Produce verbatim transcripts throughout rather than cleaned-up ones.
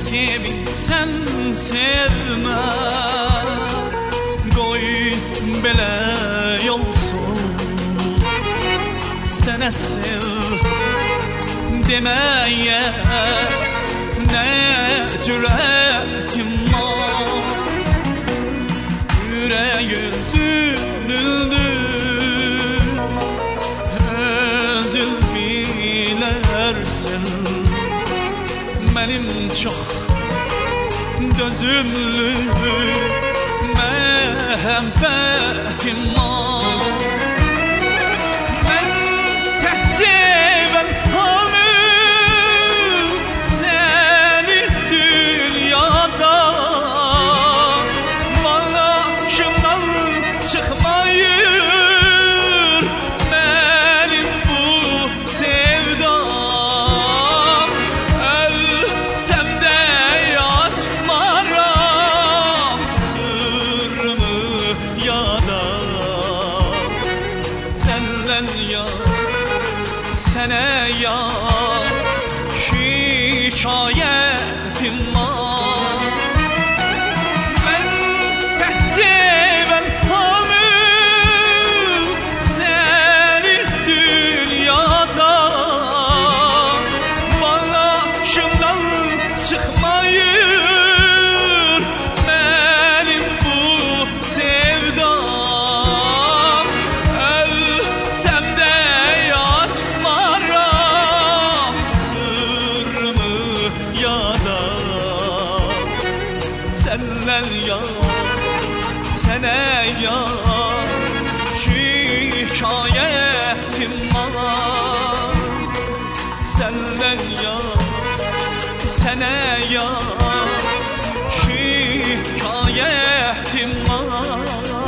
sevinsən sevmə, qoy belə olsun. Sənə sev deməyə nə cürətim var. Ürəyim üzülür, özün bilərsən. Mənim çox dözümlü məhəbbətim var. Mən təhzibən halım səni dünyada, başımdan çıxmayır mənim bu sevda. Ölsəm də açmaram sırrımı yada. Səndən yar, sənə yar şikayətim var. Mən təhzibən halım səni dünyada, başımdan çıxmayır mənim bu sevda. Ölsəm də açmaram sırrımı yada. Səndən yar, sənə yar şikayətim var. Səndən yar, sənə yar şikayətim var.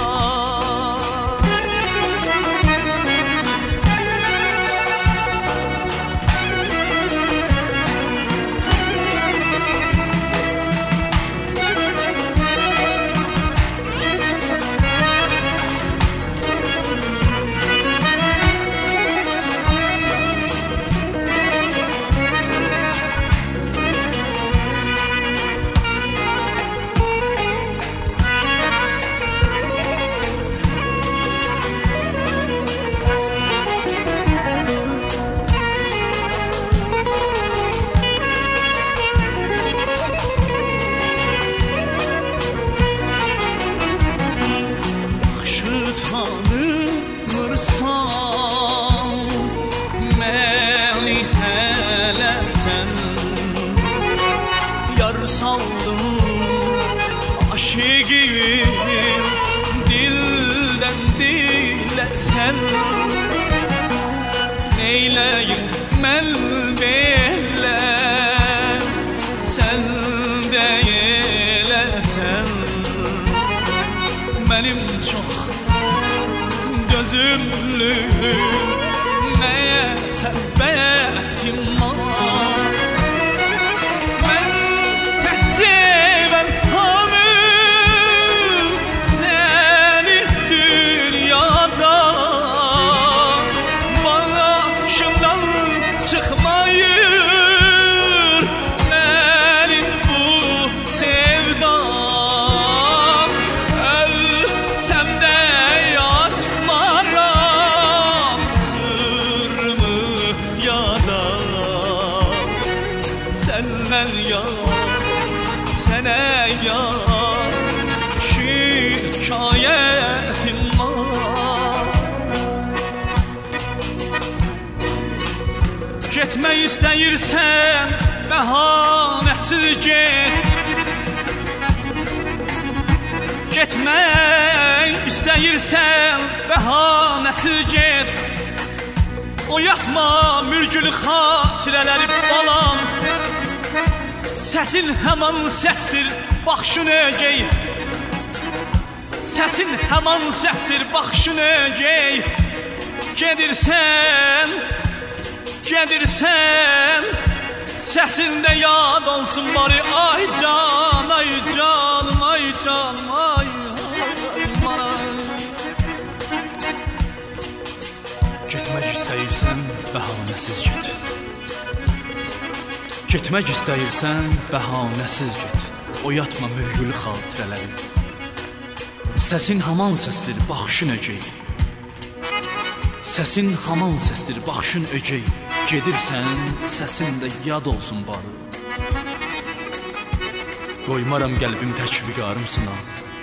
Tanımırsan məni hələ sən, yar saldın aşiqim dildən dilə sən. Neyləyim mən belə, sən də eləsən. Mənim çox dözümlü məhəbbətim var. Mən təhzibən halım səni dünyada, başımdan çıxmayır mənim bu sevda. Ölsəm də açmaram sırrımı yada. Səndən yar, sənə yar şikayətim var. Getmək istəyirsən bəhanəsiz get. Getmək istəyirsən bəhanəsiz get. Oyatma mürgülü xatirələri balam. Səsin həman səsdir baxışın ögey. Səsin həman səsdir baxışın ögey. Gedirsən, gedirsən, səsində yad olsun bari. Ay can, ay canım, ay canım, ay bana. Getmək istəyirsən bəhanəsiz get. Getmək istəyirsən, bəhanəsiz get. Oyatma mürgülü xatirələri. Səsin haman səsdir, baxışın ögey. Səsin haman səsdir, baxışın ögey. Gedirsən, səsin də yad olsun barı. Qoymaram qəlbim tək vüqarım sına.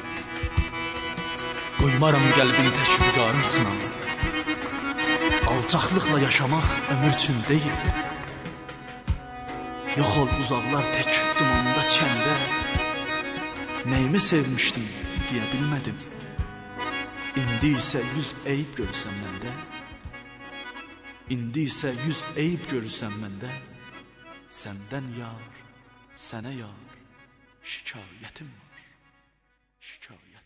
Qoymaram qəlbim tək vüqarım sına. Alçaqlıqla yaşamaq ömür üçün deyil. Yox ol uzaqlar tək dumanda çəndə. Nəyimi sevmişdim deyə bilmədim. İndi isə yüz eyib görürsən məndə. İndi isə yüz eyib görürsən məndə. Səndən yar, sənə yar, şikayətim var, şikayətim.